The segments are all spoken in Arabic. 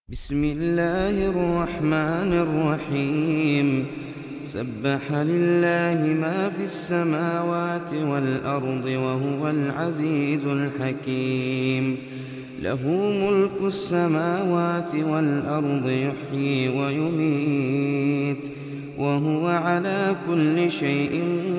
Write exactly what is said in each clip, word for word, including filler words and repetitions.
بسم الله الرحمن الرحيم. سبح لله ما في السماوات والأرض وهو العزيز الحكيم. له ملك السماوات والأرض يحيي ويميت وهو على كل شيء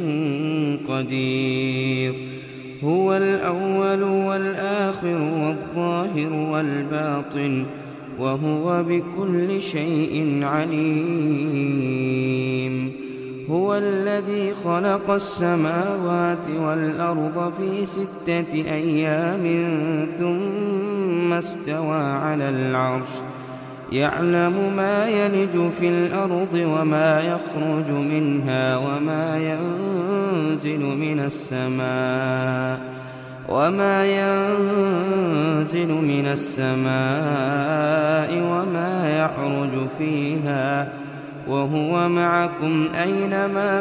قدير. هو الأول والآخر والظاهر والباطن وهو بكل شيء عليم. هو الذي خلق السماوات والأرض في ستة أيام ثم استوى على العرش يعلم ما يلج في الأرض وما يخرج منها وما ينزل من السماء وما ينزل من السماء وما يعرج فيها وهو معكم أينما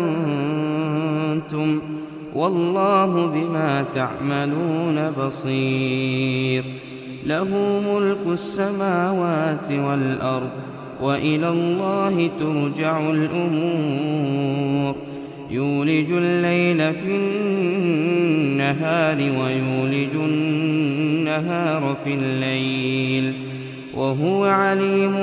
كنتم والله بما تعملون بصير. له ملك السماوات والأرض وإلى الله ترجع الأمور. يولج الليل في النهار ويولج النهار في الليل وهو عليم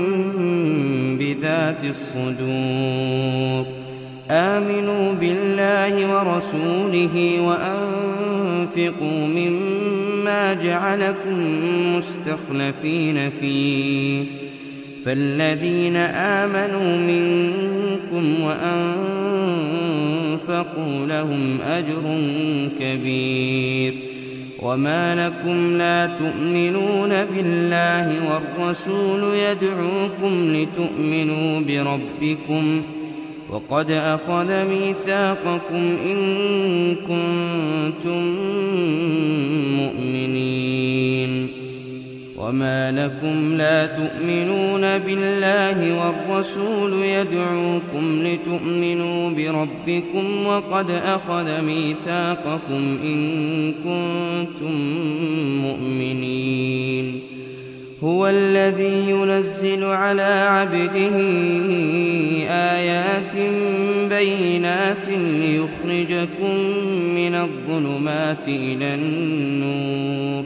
بذات الصدور. آمنوا بالله ورسوله وأنفقوا مما جعلكم مستخلفين فيه فالذين آمنوا منكم وأنفقوا لهم أجر كبير. وما لكم لا تؤمنون بالله والرسول يدعوكم لتؤمنوا بربكم وقد أخذ ميثاقكم إن كنتم مؤمنين. وما لكم لا تؤمنون بالله والرسول يدعوكم لتؤمنوا بربكم وقد أخذ ميثاقكم إن كنتم مؤمنين. هو الذي ينزل على عبده آيات بينات ليخرجكم من الظلمات إلى النور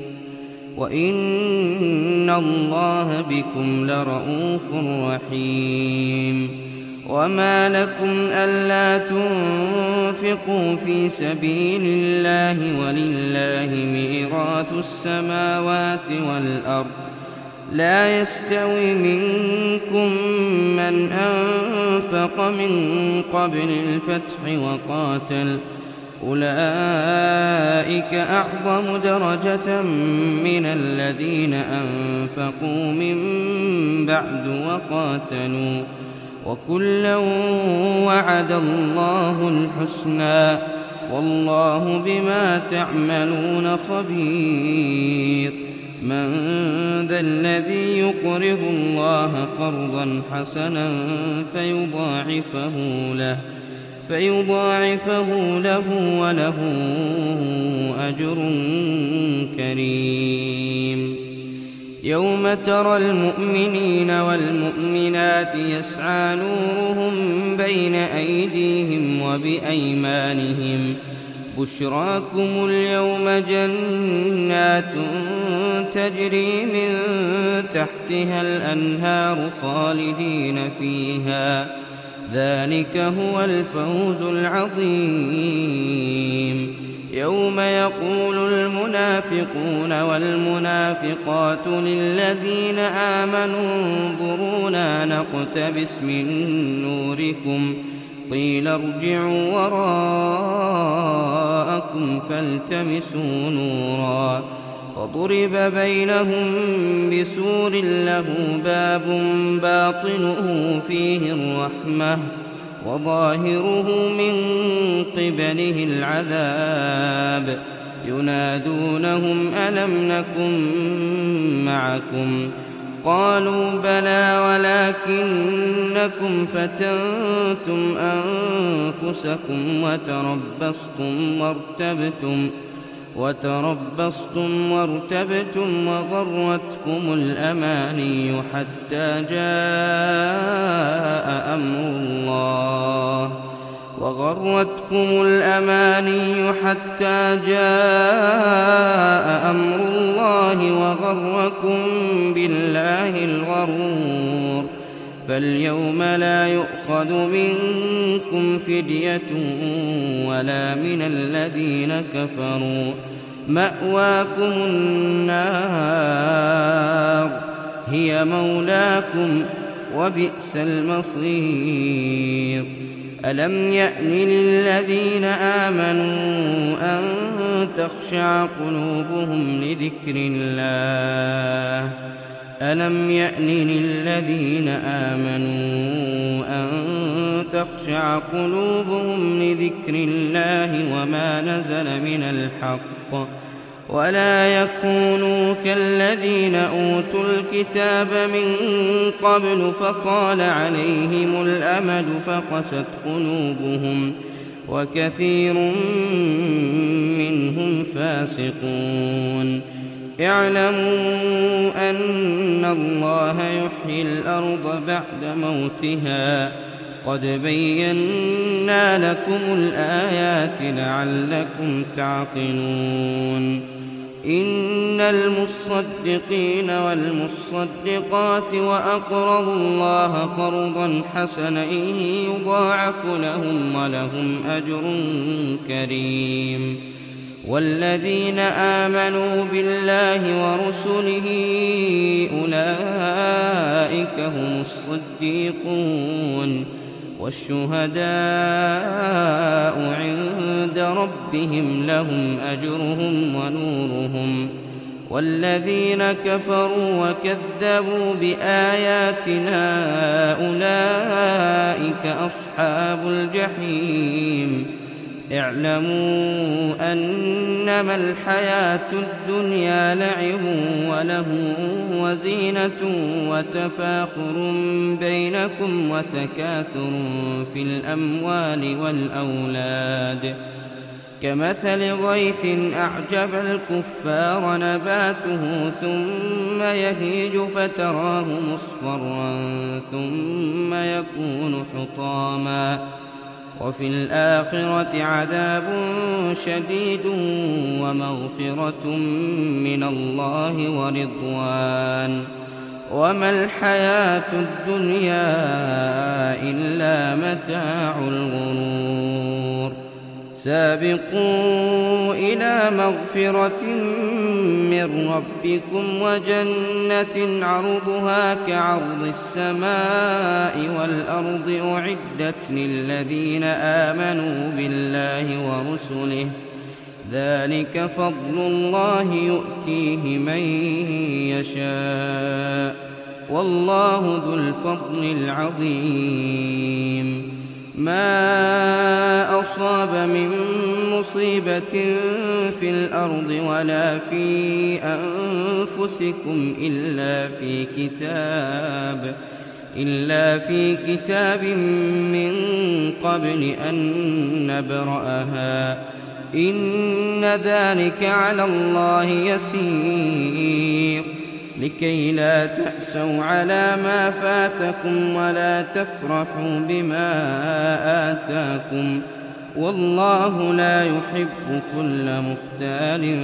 وإن الله بكم لرءوف رحيم. وما لكم ألا تنفقوا في سبيل الله ولله ميراث السماوات والأرض لا يستوي منكم من أنفق من قبل الفتح وقاتل أولئك أعظم درجة من الذين أنفقوا من بعد وقاتلوا وكلا وعد الله الحسنى والله بما تعملون خبير. من ذا الذي يقرض الله قرضا حسنا فيضاعفه له فيضاعفه له وله أجر كريم. يوم ترى المؤمنين والمؤمنات يسعى نورهم بين أيديهم وبأيمانهم بشراكم اليوم جنات تجري من تحتها الأنهار خالدين فيها ذلك هو الفوز العظيم. يوم يقول المنافقون والمنافقات للذين آمنوا انظرونا نقتبس من نوركم قيل ارجعوا وراءكم فالتمسوا نورا فضرب بينهم بسور له باب باطنه فيه الرحمة وظاهره من قبله العذاب ينادونهم ألم نكن معكم قالوا بلى ولكنكم فتنتم أنفسكم وتربصتم وارتبتم وتربصتم وارتبتم وغرتكم الأماني حتى جاء أمر الله وغرتكم الأماني حتى جاء أمر الله وغركم بالله الغرور فاليوم لا يؤخذ منكم فدية ولا من الذين كفروا مأواكم النار هي مولاكم وبئس المصير ألم يأن للذين آمنوا أن تخشع قلوبهم لذكر الله ألم يأن للذين آمنوا أن تخشع قلوبهم لذكر الله وما نزل من الحق ولا يكونوا كالذين أوتوا الكتاب من قبل فطال عليهم الأمد فقست قلوبهم وكثير منهم فاسقون اعلموا أن الله يحيي الأرض بعد موتها قد بينا لكم الآيات لعلكم تعقلون إن المصدقين والمصدقات وأقرضوا الله قرضا حسنا يضاعف لهم ولهم أجر كريم والذين آمنوا بالله ورسله أولئك هم الصديقون والشهداء عند ربهم لهم أجرهم ونورهم والذين كفروا وكذبوا بآياتنا أولئك أصحاب الجحيم اعلموا أنما الحياة الدنيا لعب وله وزينة وتفاخر بينكم وتكاثر في الأموال والأولاد كمثل غيث أعجب الكفار نباته ثم يهيج فتراه مصفرا ثم يكون حطاما وفي الآخرة عذاب شديد ومغفرة من الله ورضوان وما الحياة الدنيا إلا متاع الغرور سابقوا إلى مغفرة من ربكم وجنة عرضها كعرض السماء والأرض أعدت للذين آمنوا بالله ورسله ذلك فضل الله يؤتيه من يشاء والله ذو الفضل العظيم ما أصاب من مصيبة في الأرض ولا في أنفسكم إلا في كتاب إلا في كتاب من قبل أن نبرأها إن ذلك على الله يسير لكي لا تأسوا على ما فاتكم ولا تفرحوا بما آتاكم والله لا يحب كل مختال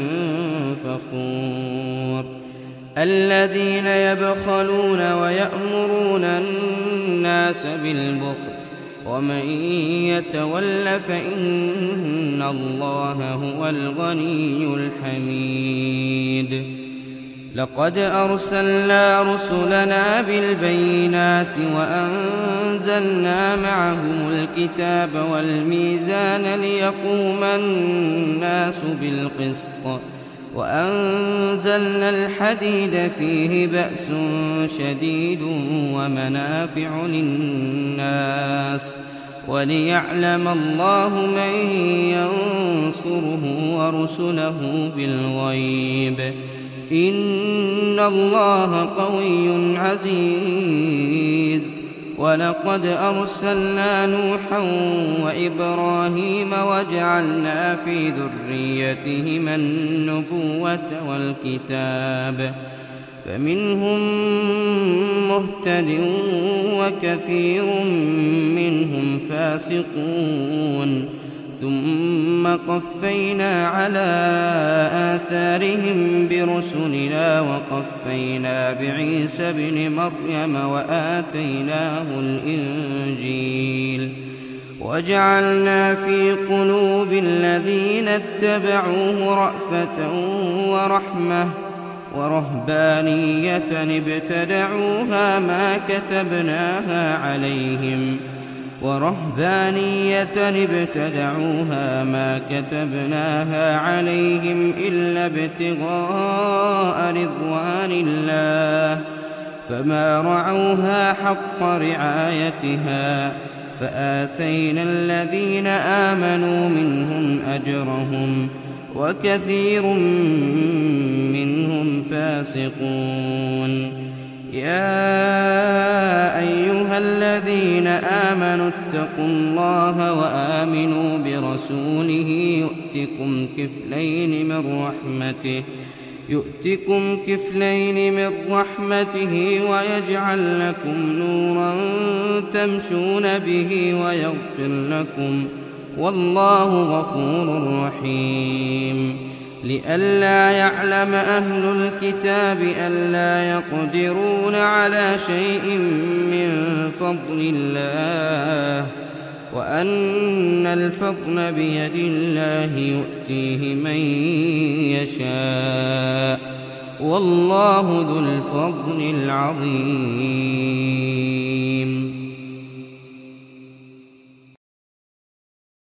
فخور الذين يبخلون ويأمرون الناس بالبخل ومن يتول فإن الله هو الغني الحميد لقد أرسلنا رسلنا بالبينات وأنزلنا معهم الكتاب والميزان ليقوم الناس بالقسط وأنزلنا الحديد فيه بأس شديد ومنافع للناس وليعلم الله من ينصره ورسله بالغيب إن الله قوي عزيز ولقد أرسلنا نوحا وإبراهيم وجعلنا في ذريتهما النبوة والكتاب فمنهم مهتد وكثير منهم فاسقون ثم قفينا على آثارهم برسلنا وقفينا بعيسى ابن مريم وآتيناه الإنجيل وجعلنا في قلوب الذين اتبعوه رأفة ورحمة ورهبانية ابتدعوها ما كتبناها عليهم ورهبانية ابتدعوها ما كتبناها عليهم إلا ابتغاء رضوان الله فما رعوها حق رعايتها فآتينا الذين آمنوا منهم أجرهم وكثير منهم فاسقون يا أيها الذين آمنوا اتقوا الله وآمنوا برسوله يؤتكم كفلين من رحمته يؤتكم كفلين من رحمته ويجعل لكم نورا تمشون به ويغفر لكم والله غفور رحيم لئلا يعلم أهل الكتاب ألا يقدرون على شيء من فضل الله وأن الفضل بيد الله يؤتيه من يشاء والله ذو الفضل العظيم.